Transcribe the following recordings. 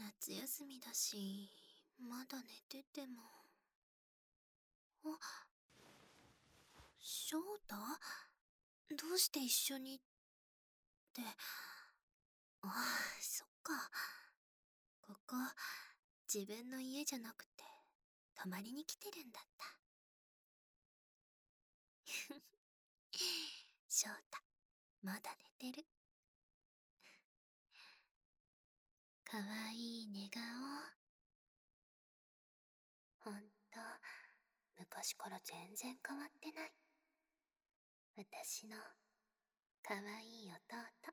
夏休みだし、まだ寝てても。あ、翔太、どうして一緒にって。ああ、そっか。ここ、自分の家じゃなくて、泊まりに来てるんだった。翔太、まだ寝てる。かわいい寝顔。ほんと、昔から全然変わってない。私の、かわいい弟。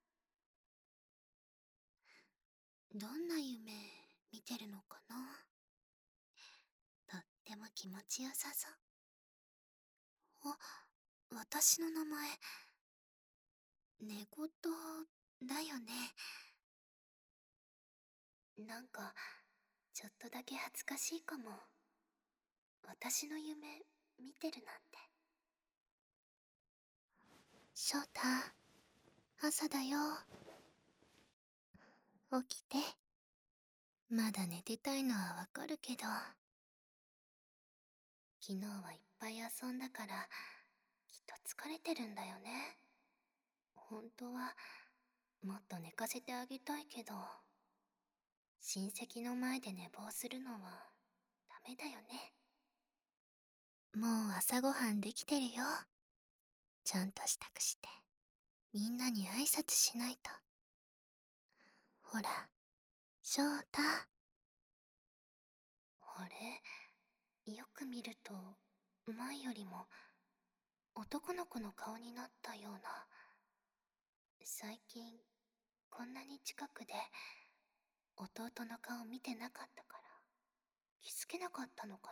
どんな夢見てるのかな。とっても気持ちよさそう。あ、私の名前、寝言だよね。なんか、ちょっとだけ恥ずかしいかも。私の夢、見てるなんて。翔太、朝だよ。起きて。まだ寝てたいのはわかるけど。昨日はいっぱい遊んだから、きっと疲れてるんだよね。本当は、もっと寝かせてあげたいけど、親戚の前で寝坊するのは、ダメだよね。もう朝ごはんできてるよ。ちゃんと支度して、みんなに挨拶しないと。ほら、翔太。あれ、よく見ると、前よりも、男の子の顔になったような。最近、こんなに近くで、弟の顔見てなかったから、気づけなかったのか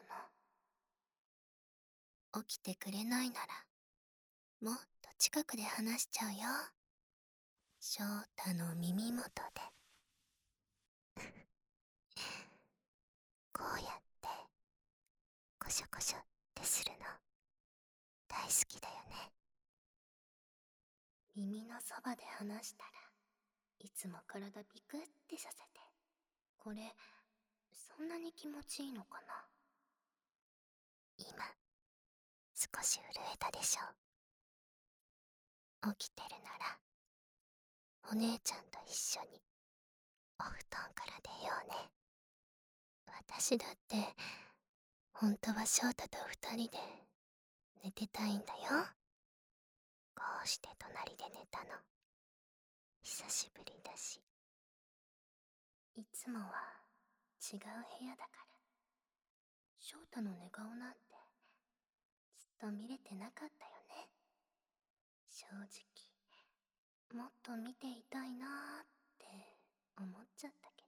な。起きてくれないなら、もっと近くで話しちゃうよ。翔太の耳元で。こうやって、コショコショってするの、大好きだよね。耳のそばで話したら、いつも体ビクってさせて。これ、そんなに気持ちいいのかな。今、少し震えたでしょ。起きてるなら、お姉ちゃんと一緒に、お布団から出ようね。私だって、本当は翔太と二人で、寝てたいんだよ。こうして隣で寝たの。久しぶりだし。いつもは違う部屋だから。翔太の寝顔なんてずっと見れてなかったよね。正直、もっと見ていたいなーって思っちゃったけ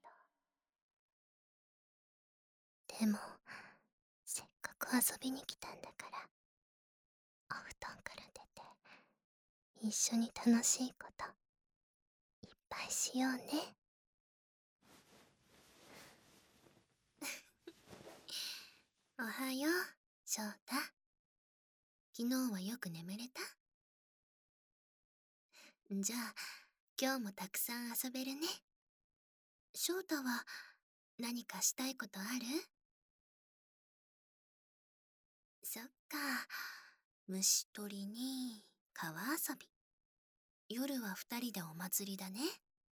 ど。でも、せっかく遊びに来たんだから、お布団から出て、一緒に楽しいこといっぱいしようね。おはよう、翔太。昨日はよく眠れた？じゃあ、今日もたくさん遊べるね。翔太は何かしたいことある？そっか。虫取りに川遊び。夜は二人でお祭りだね。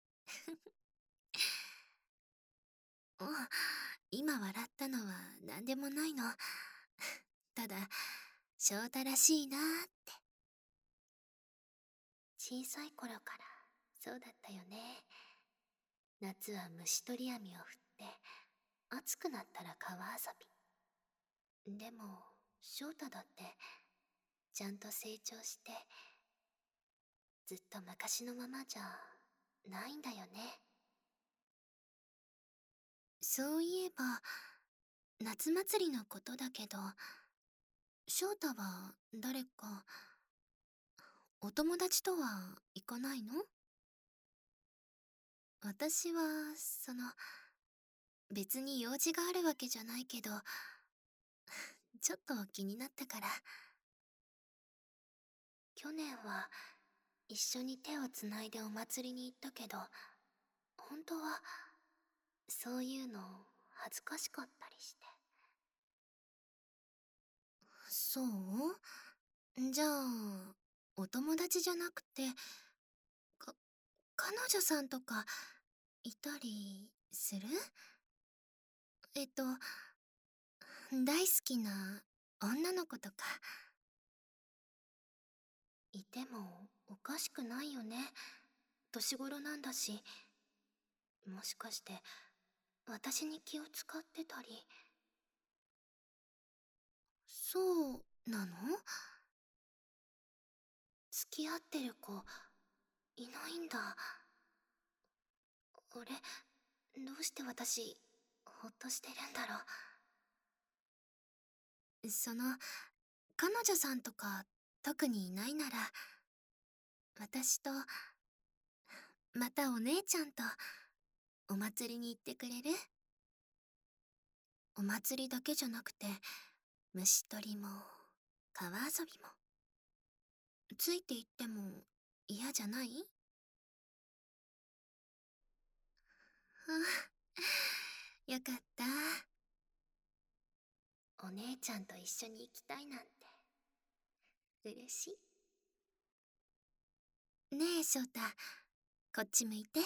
うん、今笑ったのは何でもないの。ただ、翔太らしいなーって。小さい頃からそうだったよね。夏は虫取り網を振って、暑くなったら川遊び。でも、翔太だって、ちゃんと成長して、ずっと昔のままじゃないんだよね。そういえば、夏祭りのことだけど、翔太は誰か、お友達とは行かないの？私は、別に用事があるわけじゃないけど、ちょっと気になったから。去年は、一緒に手をつないでお祭りに行ったけど、本当は、 そういうの恥ずかしかったりして。そうじゃあ、お友達じゃなくて、か、彼女さんとか、いたりする？えっと、大好きな女の子とか。いてもおかしくないよね。年頃なんだし。もしかして、私に気を使ってたり。そうなの？付き合ってる子、いないんだ。あれ、どうして私、ほっとしてるんだろう。彼女さんとか、特にいないなら、私と、またお姉ちゃんと、お祭りに行ってくれる？お祭りだけじゃなくて、虫取りも、川遊びも。ついて行っても、嫌じゃない？あ、よかった。お姉ちゃんと一緒に行きたいなんて、嬉しい。ねえ、翔太、こっち向いて。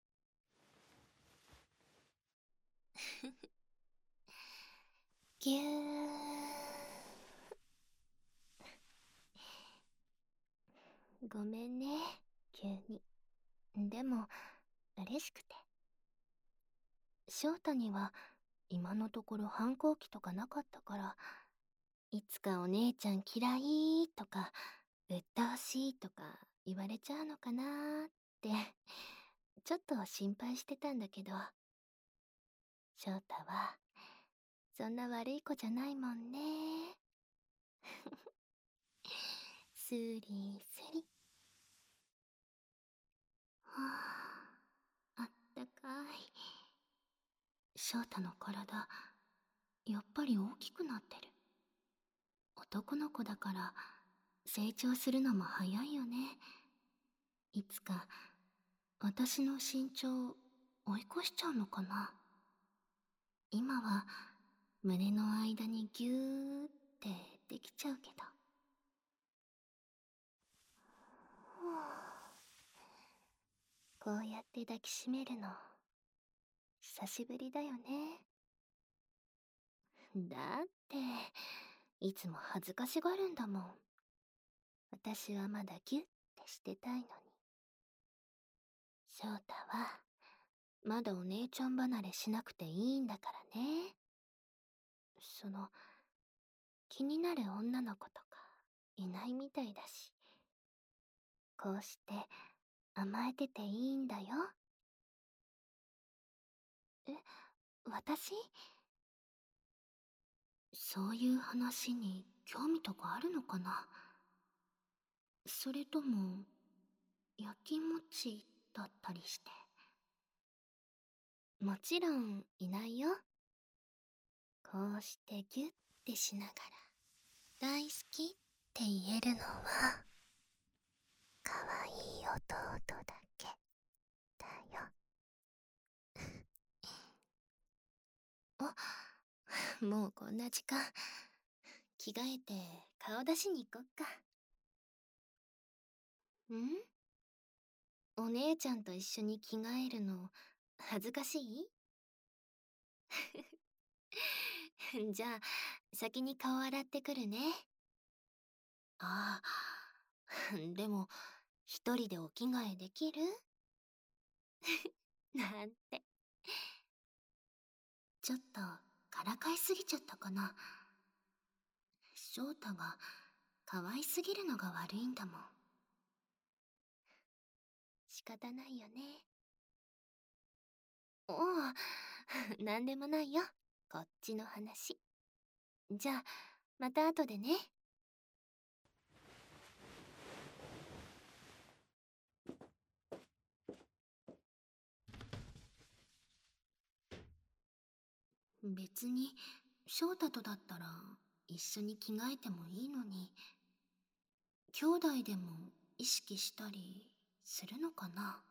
ぎゅー。ごめんね、急に。でも、嬉しくて。翔太には、今のところ反抗期とかなかったから、いつかお姉ちゃん嫌いとか、うっとうしいとか言われちゃうのかなーって、ちょっと心配してたんだけど、翔太は、そんな悪い子じゃないもんね。スリスリ。はあ、あったかい。翔太の体、やっぱり大きくなってる。男の子だから、成長するのも早いよね。いつか、私の身長、追い越しちゃうのかな。今は、胸の間にギューってできちゃうけど。こうやって抱きしめるの、久しぶりだよね。だって、いつも恥ずかしがるんだもん。私はまだギュッてしてたいのに。翔太は、まだお姉ちゃん離れしなくていいんだからね。気になる女の子とか、いないみたいだし。こうして、甘えてていいんだよ。え、私？そういう話に興味とかあるのかな？それとも、焼きもちだったりして。もちろんいないよ。こうしてギュッてしながら大好きって言えるのは可愛い弟だけだよ。あ、もうこんな時間。着替えて顔出しに行こっか。ん？お姉ちゃんと一緒に着替えるの恥ずかしい？じゃあ先に顔洗ってくるね。ああ、でも一人でお着替えできる？なんて。ちょっとからかいすぎちゃったかな。翔太が可愛すぎるのが悪いんだもん。仕方ないよね。おう、なんでもないよ。こっちの話。じゃあ、また後でね。別に、翔太とだったら一緒に着替えてもいいのに、兄弟でも意識したりするのかな。